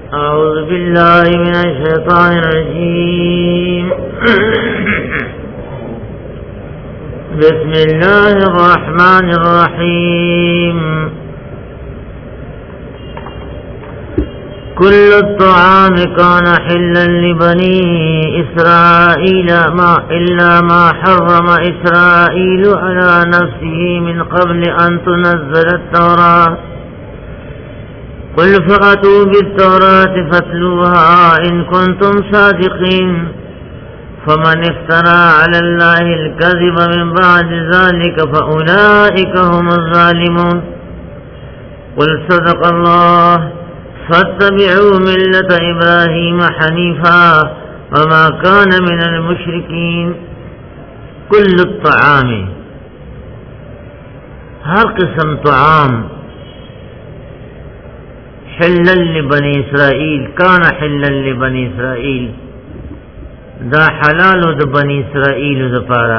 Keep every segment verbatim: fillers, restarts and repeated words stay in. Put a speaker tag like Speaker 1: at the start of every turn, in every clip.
Speaker 1: أعوذ بالله من الشيطان الرجيم بسم الله الرحمن الرحيم كل الطعام كان حلا لبني إسرائيل ما إلا ما حرم إسرائيل على نفسه من قبل أن تنزل التوراة قل فأتوا بالتوراة فاتلوها إن كنتم صادقين فمن افترى على الله الكذب من بعد ذلك فأولئك هم الظالمون قل صدق الله فاتبعوا ملة إبراهيم حنيفا وما كان من المشركين كل الطعام هر قسم طعام حلا لبني اسرائیل کان حلا لبني اسرائیل دا حلال د بني اسرائیل د پارا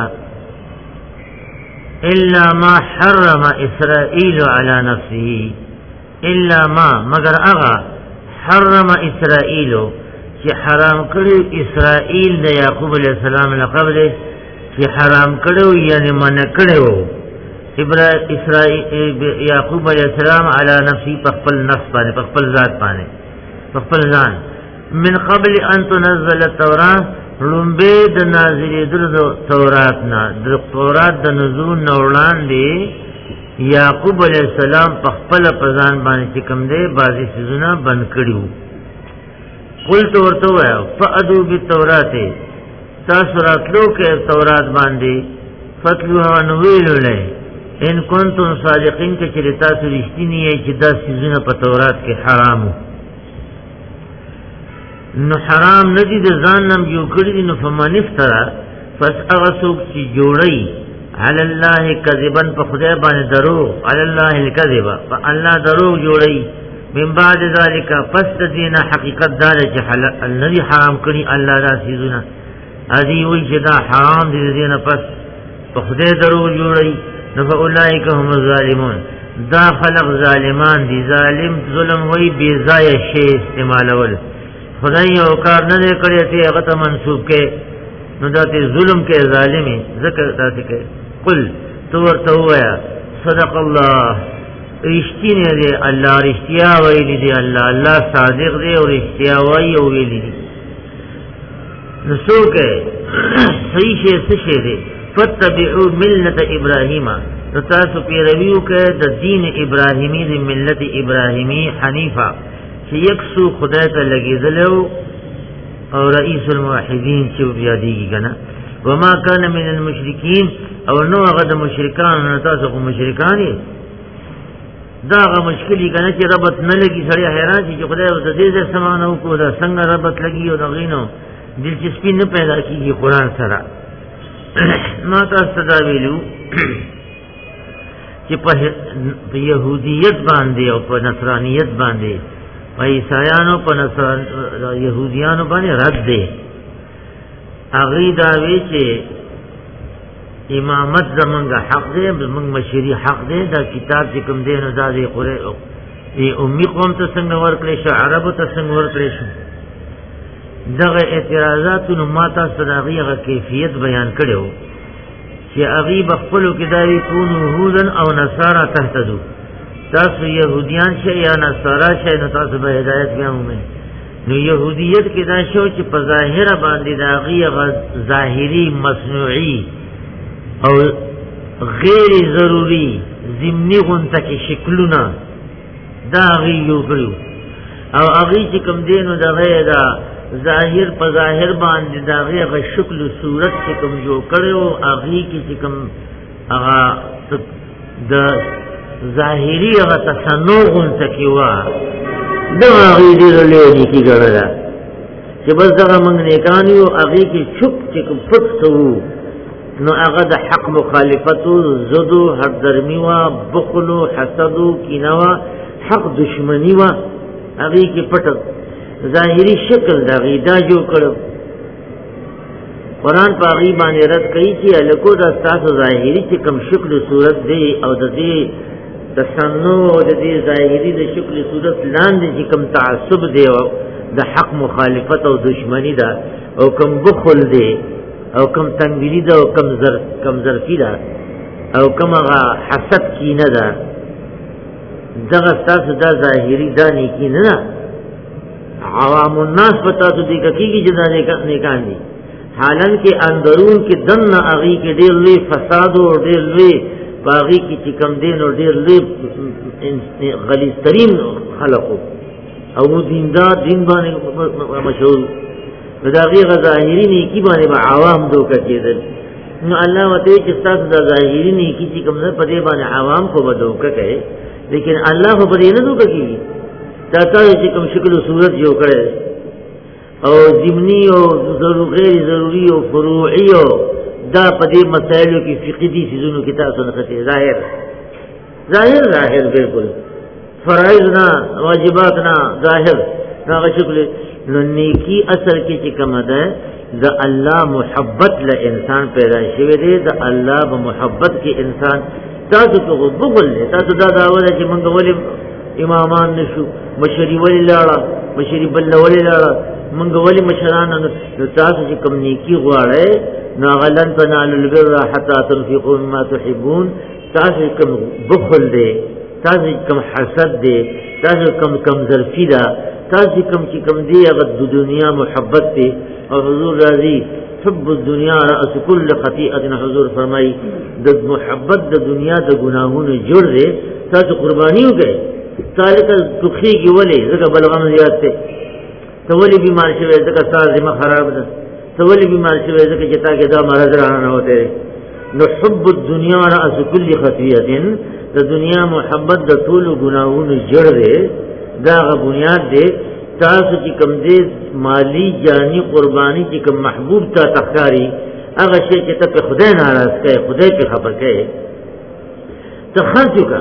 Speaker 1: الا ما حرم اسرائیل على نفسه الا ما مگر اغا حرم اسرائیل چې حرام کړی اسرائیل د یعقوب علیہ السلام لقبل چې حرام کړو یعنی من کړو اسرائیل یعقوب علیہ السلام علی نفسی پخپل نفس باندې پخپل ذات باندې پخپل ځان من قبل ان تنزل التوراة لومبه د نازلې د تورات نه د تورات د نزول نوران دی یعقوب علیہ السلام پخپل پزان باندې چې کوم دی بازي سيزونه بند کړیو قلت ورته وایا فادو بالتوراة تاسو راتلو کې تورات باندې فتلوها نویلولې ان کنتم صادقین که چرتا سو رشتینی ہے چی دا سیزونه په تورات کې حرامو نو حرام ندی د ځان نم جو کړی نو فمن افترا پس هغه څوک چې جوړی علی الله کذبا په خدای باندې درو علی الله الکذب الله درو جوړی من بعد ذالک پس دینه حقیقت دار چې حلال الذي حرام کړی الله را سیزونه ادي وی چې دا حرام دي دینه پس په خدای درو جوړی فاولئک هم الظالمون دا خلق ظالمان دي ظالم ظلم وی بی ځای شی استعمال ول خدای یو کار نه کړی ته هغه ته منسوب کې نو دته ظلم کې ظالمي ذکر دته کې قل تو ورته وایا صدق الله رښتینی دی الله رښتیا ویلی دی الله الله صادق دی او رښتیا وایي او ویلی دی نو څوک صحیح شی څه شی دی فتبعوا ملت ابراهیم تاسو پیرویو کې د دین ابراهیمی د ملت ابراهیمی حنیفه چې یکسو خدای ته لګیدلو او رئیس الموحدین چې بیا دیږي کنه وما كان من المشرکین او نو هغه د مشرکان نه تاسو کوم مشرکان دي دا هغه مشکلی کنه چې ربط نه لګي سړی حیران شي چې خدای د دې ځای سمانه کو دا څنګه ربط لګي او دغینو دلچسپی نه پیدا کیږي قران سره ما تاسو دا ویلو چې په يهوديت باندې او په نصرانيت باندې په عیسایانو په نصران يهوديانو باندې رد دي اغه دا وی چې امامت زمونږ حق دی زمونږ مشری حق دی دا کتاب چې کوم دی نو دا دی قرآن ای امي قوم ته څنګه ورکړي شو عربو ته څنګه ورکړي شو دغه اعتراضات نو ماته صداغیغه کیفیت بیان کړو چې اغي بخپلو کې دایي کون يهودن او نصارا تهتدو تاسو يهوديان شئ یا نصارا شئ نو تاسو به هدایت بیاومه نو يهوديت کې دا شو چې په ظاهر باندې داغیغه ظاهري مصنوعي او غیر ضروری ضمنی غنته کې شکلونه داغي یو کړو او اغي چې کوم دینو دغه دا ظاهر په ظاهر باندې داغه غ شکل او صورت چې کوم جو کړو اغي کې چې کوم هغه د ظاهری هغه تصنع تکوا دا اغي دې له دې کې ګرځا چې بس دا موږ نه کانیو اغي کې چوک چې کوم پټو نو هغه د حق مخالفتو زدو حق درمی وا بخلو حسدو کینوا حق دشمنی وا اغي کې پټ ظاهری شکل دا غیدا جو کړو قرآن په غی باندې رد کوي چې الکو د تاسو ظاهری چې کوم شکل او صورت دی او د دې تسنو د دې ظاهري د شکل صورت لاندې چې کوم تعصب دی او د حق مخالفت او دشمنی ده او کوم بخل دی او کوم تنګلی ده او کوم زر کم ظرفی ده او کوم هغه حسد کینه ده دغه تاسو دا ظاهري دا نیکی نه ده عوام الناس پتا تو دی کیږي چې دا نه کان دي حالان کې اندرون کې دن اغي کې ډېر لوی فساد او ډېر لوی باغی کی چې کم دین او ډېر لوی غلیظترین خلقو او دیندار دین باندې مشهور دا غي ظاهری نیکی باندې با عوام دوکه کېدل نو الله وته چې تاسو دا ظاهری نیکی چې کوم نه پدې باندې عوام کو بدوکه کوي لیکن الله خو پدې نه دوکه کوي تاسو چې کوم شکل او صورت جوړ کړي او ضمنی او ضروري غیر ضروري او فروعي او دا پدې مسائلو کې فقہی دي سيزونو کې تاسو نه ختي ظاهر ظاهر ظاهر بالکل فرائض نه واجبات نه ظاهر دا شکل نو نیکی اصل کې چې کوم ده د الله محبت له انسان پیدا شوی دی د الله په محبت کې انسان تاسو ته بغل دی تاسو دا دا وله چې موږ ولې امامان نشو مشری ولې لاړه مشری بل ولې لاړه موږ ولې مشران نو تاسو چې کوم نیکی غواړئ نو غلن تنالوا البر حتى تنفقوا مما تحبون تاسو کوم بخل دی تاسو کوم حسد دی تاسو کوم کم ظرفی ده تاسو کوم چې کوم دی هغه د دنیا محبت دی او حضور راضي حب الدنيا راس كل خطيئه حضور فرمای د محبت د دنیا د ګناهونو جوړ دی تاسو قرباني وکړئ ذالک تخیږي ولې زګه بلغم زیات ته ته ولې بیمار شوی زګه ساز ما خراب ده ته ولې بیمار شوی زګه چې تا کې دا مرض رانه وته نو حب الدنيا راس كل خطيئه د دنیا محبت د ټول ګناهونو جوړ دی دا غ بنیاد دی تاسو چې کوم دې مالی جانی قربانی چې کوم محبوب تا تخکاری هغه شی چې ته خدای ناراض کړي خدای په خبر کړي ته خرج وکړه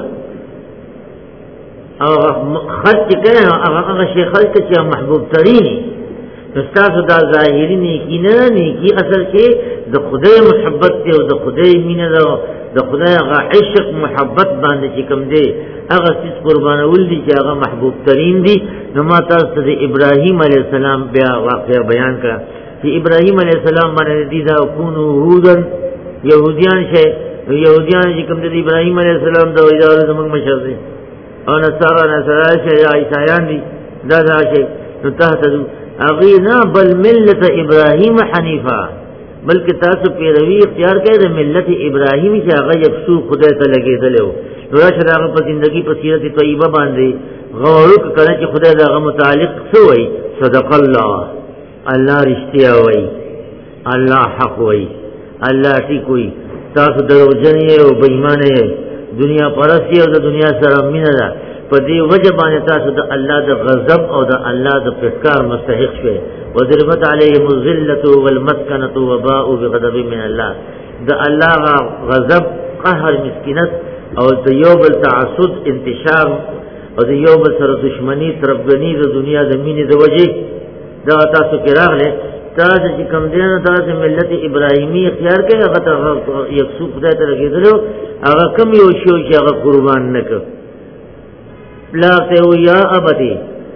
Speaker 1: او خرج کړه هغه هغه شی خرج چې محبوب ترینی تاسو دا ظاهری نیکی نه نیکی اصل کې د خدای محبت او د خدای مینه ده د خدای هغه عشق محبت باندې چې کوم دی هغه څه قربانول دي چې هغه محبوب ترين دي نو ما تاسو د ابراهيم عليه السلام بیا واقعا بیان کړه چې ابراهيم عليه السلام باندې دي دا كونو يهودن يهوديان شي يهوديان چې کوم د ابراهيم عليه السلام د وجاله زمونږ مشر دي او نصارا نصارا شي عیسایان دي دا دا شي نو تاسو اغینا بل ملت ابراهيم حنیفا بلکې تاسو پیروي اختیار کړئ د ملت ابراهیمی چې هغه یکسو خدای ته لګېدلو نو راشه هغه په ژوندۍ په سیرت طیبه باندې غور وکړه چې خدای دغه متعلق څه وایي صدق الله الله رښتیا وایي الله حق وایي الله ټیک وایي تاسو دروژن یې او بېایمانه یې دنیا پرستی او د دنیا سره مینه ده په دې وجه باندې تاسو د الله د غضب او د الله د فسکار مستحق شوي وضربت عليهم الذلة والمسكنة وباءوا بغضب من الله د الله غضب قهر مسكنت او د یوب التعصب انتشار او د یوب سره دشمنی طرفګنی د دنیا د مینې د وجه دا تاسو کې راغله تاسو چې کوم دین تاسو ملت ابراهیمی اختیار کړئ هغه یکسو خدای ته لګیدلو هغه کم یو شی چې هغه قربان نکړ لا ته یا ابدی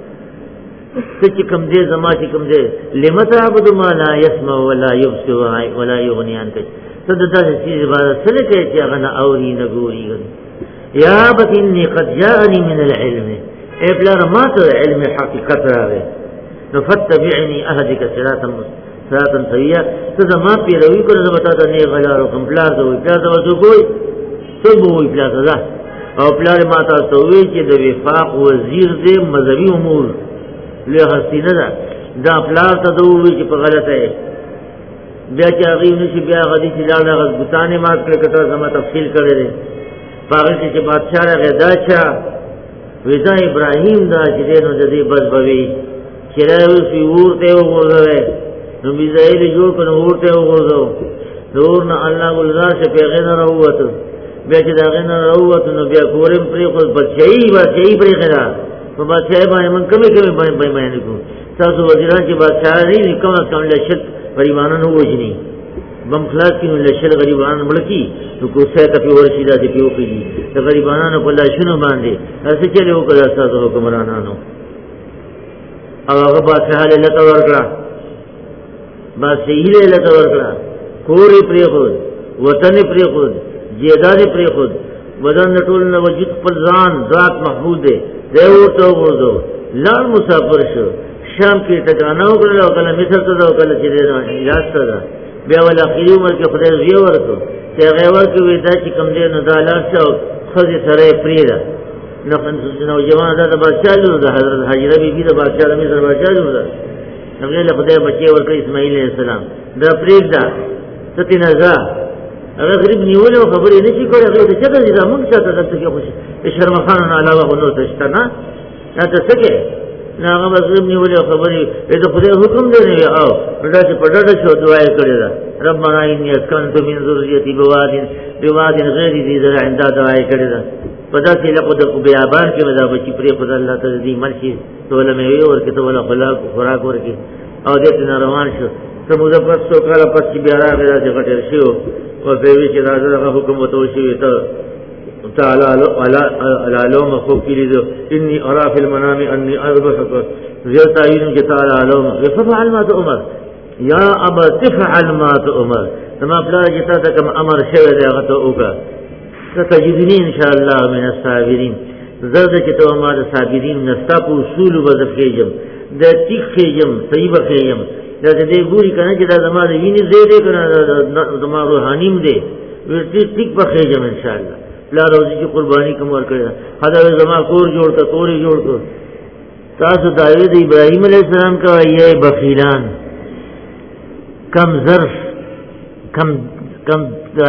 Speaker 1: چې کوم دې زما چې کوم دې لمت عبد ما لا يسمع ولا يبصر ولا يغني عنك صد داسې چې عبادت سره کوي چې هغه نه اوري نه ګوري یا ابد اني قد جاءني من العلم اے بلار ما ته علم حقیقت راغی نو فتبعني اهدك صراطا صراطا سويا ته ما پیروي کړو زه بتا ته نه غلارو کوم بلار ته وي بلار ته وځو کوی څه وي بلار ته او بلار ما ته وي چې د وفاق وزیر دې مذهبي امور له حسینه ده دا پلار ته دوی چې په غلطه ہے بیا چې هغه نشي بیا غدي چې لاله غزبتانه ما کړ کته زما تفصیل کړی دی پاره چې بادشاہ راغی دا چا ویزا ابراهیم دا چې نو د دې بس بوي چې راوي ورته وګورئ نو بيزایل جوړ کړو ورته وګورئ نور نه الله ګلزار شه پیغمبر راووت بیا چې دا غنه راووت نو بیا کورم پرې خو بچي بچي پرې خدا په بادشاہ باندې من کمی کمی باندې بیان کو تاسو وزیران چې بادشاہ دی کوم کم لشت پریمانه نو وجني بم خلاص کینو لشل غریبانو ملکی نو کوسه کپی ورشي دا دی پیو کیږي د غریبانو په لاشونو باندې اسه چلے وکړه تاسو حکمرانانو او هغه با حال له تور کړه با سهیله له تور کړه کورې پرې خود وطن پرې خود جیداد پرې خود بدن ټول نو وجود پر ځان ذات محمود دی دیو تو ورځو لال مسافر شو شام کې ټکانه وکړه او کله مصر ته او کله چې علاج ته بیا ول اخیری عمر کې خدای زیو ورکو چې غیور کې ودا چې کم دې نو دالاس او خزي سره پریدا نو نو جوان دا بادشاہ د حضرت حجره بیبي د بادشاہ د مصر بادشاہ ده نو له خدای بچي ورکړ اسماعیل علیہ السلام دا پریدا ستې نزا هغه غریب نیول او خبرې نشي کولای هغه ته چې دا موږ چاته دلته کې خوشي شرم خان علاوه نو څه شته نه دا څه ناغه غریب نیول او خبرې د خدای حکم دی او دا چې پټه شو دعا یې کړې ده ربنا اني اسكنت من ذريتي بواد بواد غير ذي زرع عند دعا یې کړې ده پدا چې له قد بیابان کې ودا بچی پرې خدای الله تعالی دې مرشي توله مې وي ورکه ته ولا خلاق خوراک ورکه او دې نه روان شو سموده پس سو کاله پس چې بیا راغی چې غټر شو او په وی چې راځه حکم وته شي ته تعالى على على لوم خوكي له اني ارى في المنام اني اذبحك زيت عين تعالى لوم ففعل ما تؤمر يا ابا تفعل ما تؤمر كما بلا جتا كما امر شوه دغه اوکا ستجدني ان شاء الله من الصابرين زرد چې تو ما د صابرین نستا په اصول وظیفېجم د تیخېجم طيب خېجم دا دې ګوري کنه چې دا زماره ویني زیاده کنه زماره روحانیم دې ورته تیک په خېجم ان شاء الله لا روزي کی قربانی کوم ور کړی خدای زما کور جوړ کا کورې جوړ کو تاسو داوود ابراهيم عليه السلام کا یہ بخیلان کم ظرف کم کم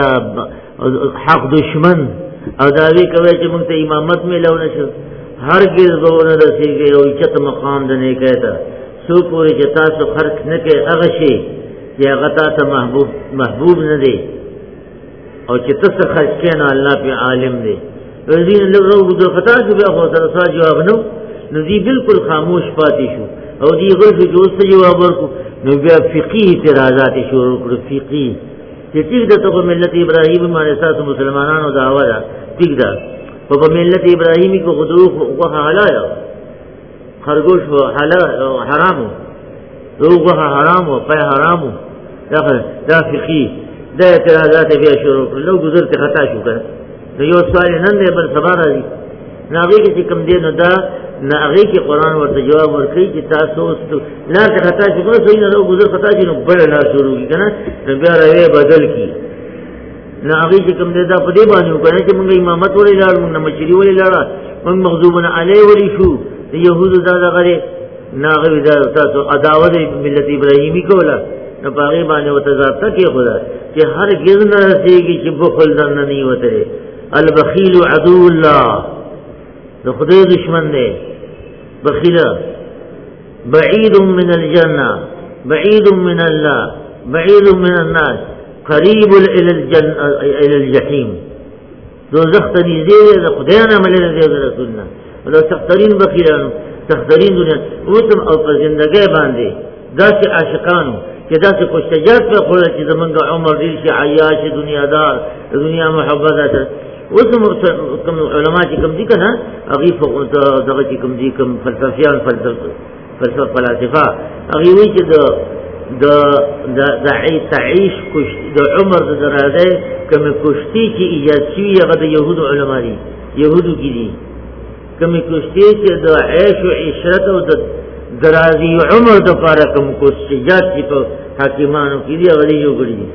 Speaker 1: حق دشمن او داوی کوي چې موږ ته امامت ملو نشو هرگز به نه رسیږي او چت مقام د نه کېتا سو پوری چې تاسو خرڅ نه کې هغه شي چې هغه تاسو محبوب محبوب نه دی او چې تاسو خرڅ کین الله په عالم دی ورین له ورو د خطا چې بیا خو سره جواب نو نو دی بالکل خاموش پاتې شو او دی غل چې اوس جواب ورکو نو بیا فقهي اعتراضات شروع کړو فقهي چې ټیک د تو ملت ابراهیم باندې تاسو مسلمانانو دعوا ده ټیک ده په ملت ابراهیمی کو خدوخ او حلایا خرگوش و حرامو روغه حرامو پای حرامو دا دا فقهي دا اعتراضات بیا شروع کړل نو گزر ته خطا شو کړ نو یو سوال نن دې بل سبا راځي ناغي کې کوم دې نو دا ناغي کې قران ورته جواب ورکړي چې تاسو لا ته خطا شو نو صحیح نه گزر خطا شي نو بل لا شروع کی کنه نو بیا راوي بدل کی ناغي چې کوم دې دا په دې باندې وکړي چې موږ امامت ولې لاړ موږ مشري ولې لاړ موږ مغضوبن علی ولې شو يهود دا دغه ناغي دا تاسو عداوت ملت ابراهیمی کوله نو باغی باندې وتزارته کې خدا چې هر ګز نه رسیږي چې بخل دن نه وته البخیل عدو الله نو خدای دشمن دی بخیل بعید من الجنه بعید من الله بعید من الناس قریب الى الجنه الى الجحیم دوزخ ته نږدې ده خدای نه ملي دی رسولنا دا سخترین بخیلانو سخترین دنیا اوتم او په ژوندۍ باندې داسې عاشقانو چې داسې خوشتجات په خپل چې زمونږ عمر ډیر شي عیاش دنیا دار دنیا محبت ده اوس کوم علما چې کوم دي کنه هغه په دغه چې کوم دي کوم فلسفیان فلسفه فلسفه هغه وی چې د د د تعيش کوش د عمر د دراده کوم کوشتي چې ایجاد شوی هغه د يهودو علما دي يهودو کې دي کوم کوشتي چې د عيش او عشرت او د درازي عمر د پاره کوم کوشتيات چې په حاکمانو کې دي هغه یو غړي دي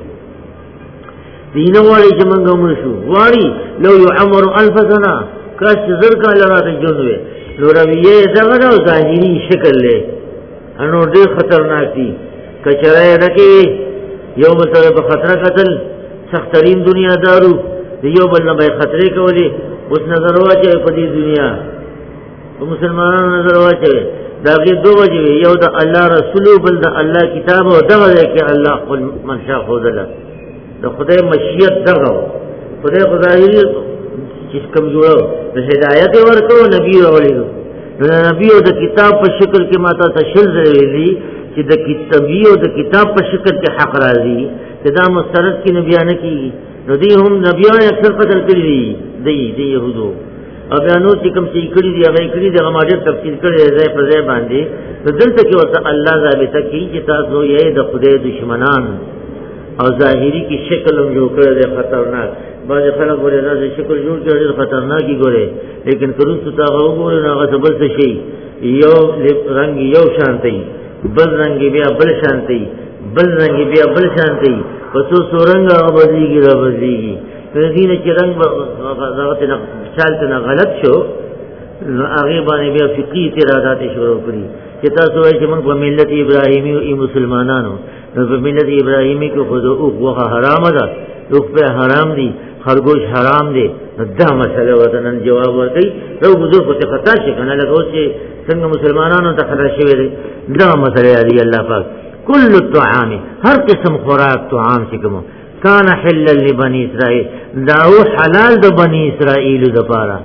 Speaker 1: دینه والی چې موږ عمر شو واړي لو يعمر الف سنه کاش زر کال راته جوړوي نو رویه دغه نو ظاهري شکل له انو ډېر خطرناک دي کچره رکی یو بل سره په خطر قتل سخترین دنیا دارو یو بل نه به خطرې کوي اوس نظر واچي په دې دنیا په مسلمانانو نظر واچي دا کې دوه وجه یو د الله رسول بل د الله کتاب او دغه کې الله خپل منشا خودله د خدای مشیت دغه خدای خدای چې کوم جوړو د هدایت ورکو نبی ورولې نو نبی او د کتاب په شکل کې ماته تشل زویلی چې د کتابي او د کتاب په شکل کې حق راځي چې دا مسترد کې نبی نه کیږي نو دی هم نبیان اکثر قتل کړی دي دی دی يهودو او بیا نو چې کوم چې کړی دی هغه کړی دی هغه ماده تفصیل کړی ځای پر ځای باندې نو دلته کې ورته الله ضابطه کوي چې تاسو یې د خدای دشمنان او ظاهری کی شکل هم جوړ کړی دی خطرناک بعض خلک ورته دا شکل جوړ کړی دی خطرناکي ګوره لیکن کله چې تاسو وګورئ نو هغه بل څه شي یو رنگ یو شانتي بل رنگ بیا بل شانتي بل رنگ بیا بل شانتي پسو سورنګ هغه بدلیږي را بدلیږي کله دې چې رنگ هغه نه چالت نه غلط شو نو هغه باندې بیا فقہی اعتراضات شروع کړي چې تاسو وايي چې موږ په ملت ابراهیمی او مسلمانانو نو په ملت ابراهیمی کې خود او وغه حرام ده او په حرام دي خرگوش حرام دي دا مسله وطنن جواب ورکړي نو حضور په خطا شي کنه لکه چې څنګه مسلمانانو ته خطا شوی دی دا مسله دی الله پاک کل الطعام هر قسم خوراک طعام چې کوم کان حلل لبنی اسرائیل دا حلال د بنی اسرائیل د پاره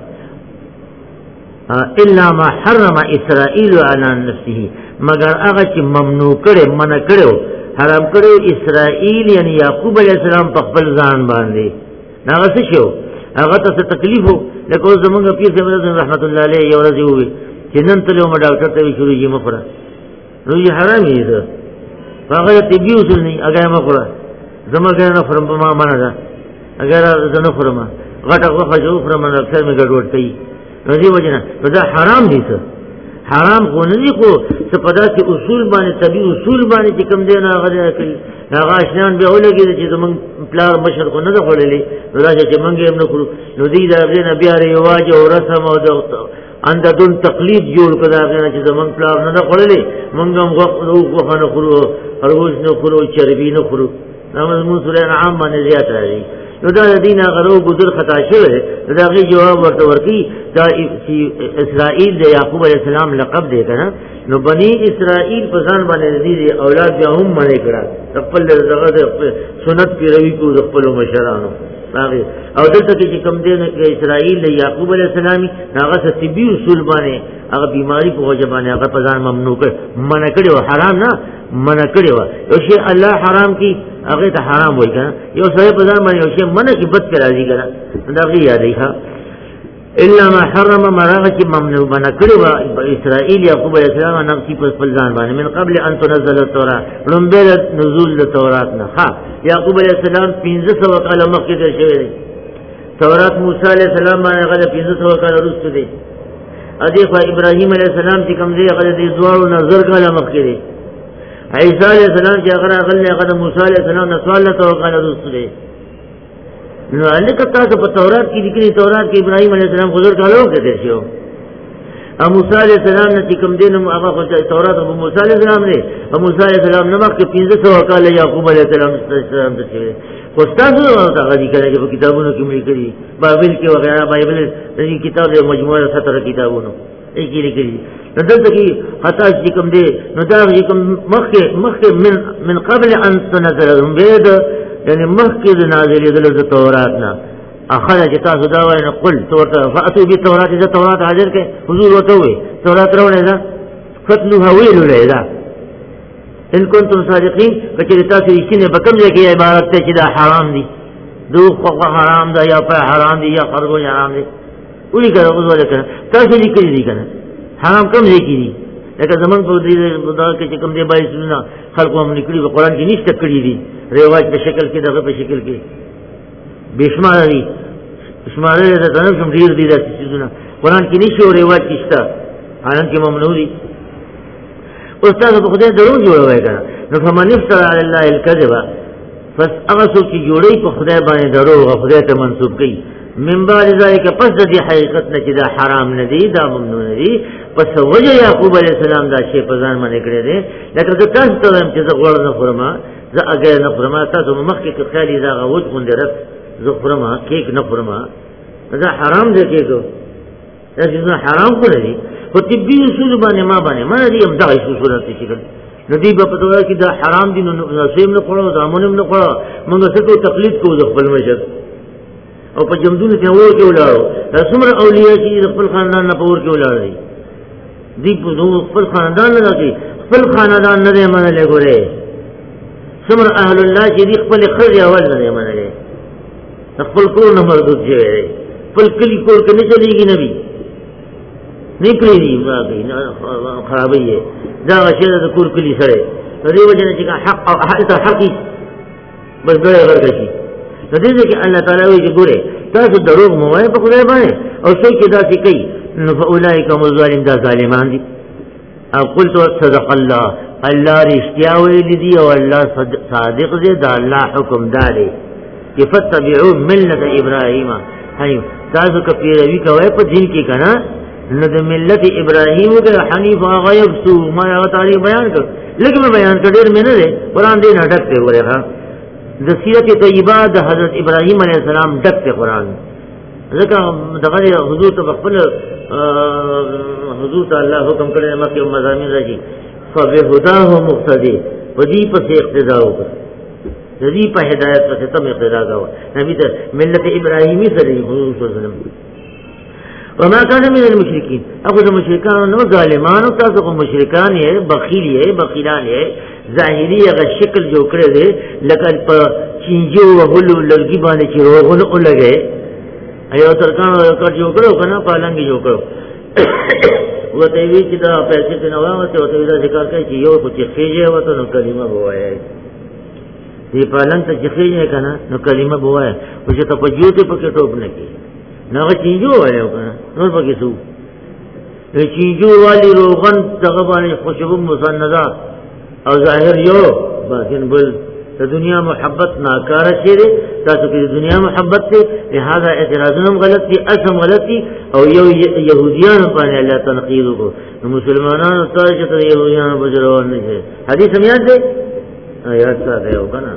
Speaker 1: الا ما حرم اسرائیل علی نفسه مگر هغه چې ممنوع کړي منع کړو حرام کړو اسرائیل یعنی یعقوب علیہ السلام په خپل ځان باندې هغه څه شو هغه ته تکلیف لکه زمونږ پیر صاحب رحمت الله علیه یو ورځ وی چې نن ته له ډاکټر ته شروع یې مخره نو یې حرام یې ده هغه طبي اصول نه هغه مخره زمګه نه فرم په ما منه ده اگر زه نه فرم غټه غوخه جو فرم نه اکثر می ګډوډ کوي نو دی وجنه دا حرام دي څه حرام خو نه دي خو څه پدا چې اصول باندې طبي اصول باندې چې کوم دی نه هغه کوي هغه اشنان به ولګي چې زمون پلار مشر کو نه خړلې نو دا چې منګې هم نه کړو نو دی دا نه بیا رواج او رسم او د انددون تقلید جوړ کړه هغه چې زمون پلار نه خړلې مونږ هم غوخه نه خورو خرگوش نه خورو چربی نه خورو دا مضمون سورہ انعام باندې زیات راځي نو دا دینه غرو ګذر خطا شوه دا غي جواب ورته ورکی دا اسرائیل د یعقوب علیہ السلام لقب دی کنه نو بنی اسرائیل په ځان باندې دي اولاد بیا هم مړ کړه خپل دغه سنت پیروي کو خپل مشرانو هغه او دلته چې کوم دی نه اسرائیل د یعقوب علیہ السلام هغه طبي اصول باندې هغه بیماری په وجه باندې هغه په ځان ممنوع کړ منع کړو حرام نه منع کړو یو شی الله حرام کی هغه ته حرام وای کنه یو سره په ځان باندې یو شی منع کی بد کرا دي کنه دا غي یادې ښا الا ما حرم مرغه چې ممنوع منع کړو اسرائیل یعقوب علیہ السلام نفسي په خپل ځان باندې من قبل ان تنزل التوراۃ لمبل نزول التوراۃ نه ها یعقوب علیہ السلام پنځه سوه کاله مخکې ده شوی دی تورات موسی علیہ السلام باندې هغه پنځه سوه کاله وروسته دی ادي خو ابراهیم علیہ السلام چې کوم دی هغه د زوړو نظر کاله مخکې دی عیسی علیہ السلام چې هغه هغه هغه موسی علیہ السلام نه سوال ته وکړه وروسته دی نو الکه تاسو په تورات کې لیکلي تورات کې ابراهیم علیہ السلام حضور کالو کې دی شو ا موسی علیہ السلام نه چې کوم دین هغه خو تورات په موسی علیہ السلام دی او موسی علیہ السلام نه مخکې پنځه سوه کاله یعقوب علیہ السلام ته شوی خو تاسو هغه دي کله چې په کتابونو کې ملي کړي بایبل کې وغیرہ بایبل دې کتاب یو مجموعه ستره کتابونو یې کې لیکلي نو دلته کې خطا چې کوم دی نو دا چې کوم مخکې مخکې من من قبل ان تنزل بيد یعنی مخکې د نازلې د تورات نه اخذ چې تاسو دا وایي نو قل تورات فاتو به تورات د تورات حاضر کې حضور وته وي تورات راوړل دا فتلو هویل لیدا ان کنتم صادقین کچې تاسو رښتینه په کوم ځای کې عبارت ته چې دا حرام دي دوه خو حرام ده یا په حرام دي یا خرګو حرام دي ولي کړه اوس ولا کړه تاسو دې کړی دي کنه حرام کوم ځای کې دي لکه زمون په دې دا کې کوم دی بای سننا خلقو هم نکړي په قران کې نشته کړی دي رواج په شکل کې دغه په شکل کې بشمار دي شمار دې د تنه کوم ډیر دي د سيزونه قران کې نشي او رواج کېستا حالان کې ممنوع دي استاد په خدای درو جوړوي کنه نو فمن افترى على الله الكذب پس هغه څوک چې جوړي په خدای باندې درو خدای ته منسوب کوي من بعد ذلك پس د حقیقت نه چې دا حرام نه دي دا ممنوع نه دي پس وجه یعقوب علیہ السلام دا شی په ځان باندې کړی دی لکه د تاسو ته هم چې زه غوړ نه خورم زه اگر نه خورم تاسو مخکې کې خیالي دا غوښ غونډه رات زه خورم کیک نه خورم دا حرام دی کېږي دا چې حرام کړی او طبي اصول باندې ما باندې ما دې هم دا اصول ته شي ندی په پتوړه کې دا حرام دي نو نسیم نه خورو دا مونږ نه خورو موږ څه کو تقلید کوو د خپل مشر او په جمدون کې وو کې ولاړو دا څومره اولیاء چې خپل خاندان نه پور کې ولاړ دي دی په نو خپل خاندان نه کوي خپل خاندان نه منلې ګوره سمر اهل الله چې دی خپل خرج اول نه منلې خپل کور نه مردود شوی خپل کلی کور کې نه چلیږي نبی نه پریږي واقعي نه خرابې دا شی د کور کلی سره دې وجه نه چې حق او حق حقي بس ډېر ورګشي د دې چې الله تعالی وایي چې ګوره تاسو دروغ مو وایي په خدای باندې او څوک چې داسې کوي نو فاولئک هم الظالمون دا ظالمان دي او قلت صدق الله الله رښتیا ویلي دي او الله صادق دی دا الله حکم داري چې فتبعوا ملت ابراهیم حنیف تاسو که پیروي کوئ په دین کې کنه نو د ملت ابراهیم کې حنیف هغه یبسو ما یو تاریخ بیان کړ لکه بیان کړ ډېر مې نه دی قرآن دې نه ډک دی ورغه د سیرت طیبه د حضرت ابراهیم علیه السلام ډک دی قرآن ځکه دغه حضور ته خپل حضور ته الله حکم کړی مکه مزامین راځي فبهداه مقتدی په دې پسې اقتدا وکړه د دې په هدایت پسې تم اقتدا کوه نبی ته ملت ابراهیمی سره حضور صلی الله علیه وسلم وما كان من المشرکین اخو د مشرکان نو ظالمانو تاسو کوم مشرکان یې بخیل یې بخیلان یې ظاهری هغه شکل جوړ کړی دی لکه په چینجو وهلو لرګي باندې چې روغونه ولګي ایو ترکانو کټ جوړ کړو کنه پالنګي جوړ کړو وته وی چې دا پیسې ته نو وته وته دا ذکر کوي چې یو څه خېجه وته نو کلمه وایي دې پالنګ ته چې خېجه کنه نو کلمه وایي او چې ته په جوته پکې ټوپ نه کی نو چینجو وایو کنه نور پکې څو چینجو والی روغن دغه باندې خوشبو مسنده او ظاهر یو باطن بل د دنیا محبت ناکاره شي تاسو کې د دنیا محبت ته لہذا اعتراضونه غلط دي اسم غلط دي او یو يهوديان باندې الله تنقید وکړو نو مسلمانانو ته چې د يهوديان بجروان نه شي حدیث هم یاد دی آیات ساده یو کنه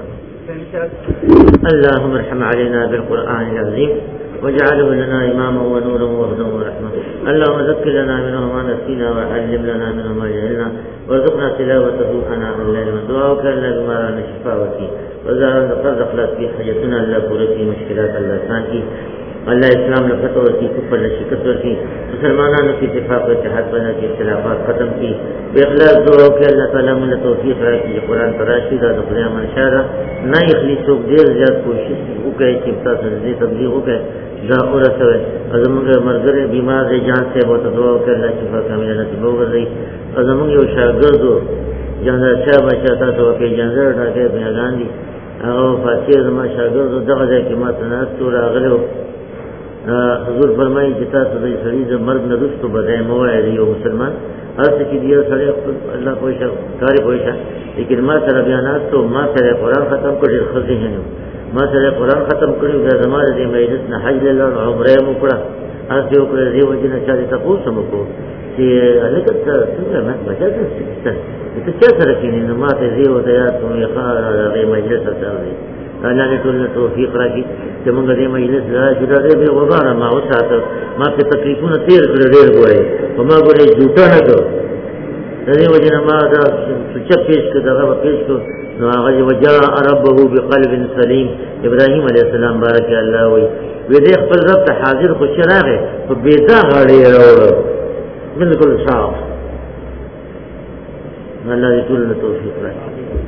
Speaker 1: اللهم ارحم علينا بالقرآن العظيم واجعله لنا إماما ونورا وهدى ورحمة اللهم ذكر لنا منه ما نسينا وعلم لنا منه ما جهلنا وارزقنا تلاوته آناء الليل والدعاء كلنا بما لا نشفى وكي وزارا نقرض اخلاص في حاجتنا الله قرتي مشكلات الله سانكي الله اسلام لفتح ورکی کفر لشکت ورکی مسلمانانو کی اتفاق و اتحاد بنا کی اختلافات ختم کی بے اخلاص دعا کہ اللہ تعالی من توفیق رائے کی قرآن تراشی دا دخلیا منشارہ نہ اخلیصوک دیر زیاد کوشش ہو گئے چمتا سنزی تبلیغ ہو گئے دا اور سوے ازمونږ مرګره بیمار دی جان سے بہت دعا کہ اللہ شفا کامل نصیب وګرځي ازمونږ یو شاګردو جنرال صاحب چې تاسو په جنرال راځي بیان دي او فاصله زما شاګردو دغه ځای کې ماته ناستو راغلو حضور فرمایي چې تاسو د سړي د مرګ نه وروسته بدای موایي یو مسلمان هرڅه چې دی سړی الله پوښه کاری پوښه لیکن ما سره بیانات او ما سره قرآن ختم کړی خزي نه ما سره قرآن ختم کړی د زماره د مجلس نه حج له عمره مو کړه هغه یو کړی دی وجنه چې تاسو مو کو چې الکه څنګه ما بچا څه څه څه سره کې نه ما ته دی او د یاد کوم یې خار د مجلس سره دی الله دې ټول توفیق راکړي چې موږ دې مجلس راځي راځي به وګاره ما وساته ما په تکلیفونو تیر کړ ډېر ګورې په ما ګورې جوټه نه کو دې وجه ما دا څه پیش کړه دا پیش کو نو هغه وجاء ربه بقلب سلیم ابراهيم عليه السلام بارک الله وي وې دې خپل رب ته حاضر خو شراغه په بیتا غړې راوړو بالکل صاف الله دې ټول توفیق راکړي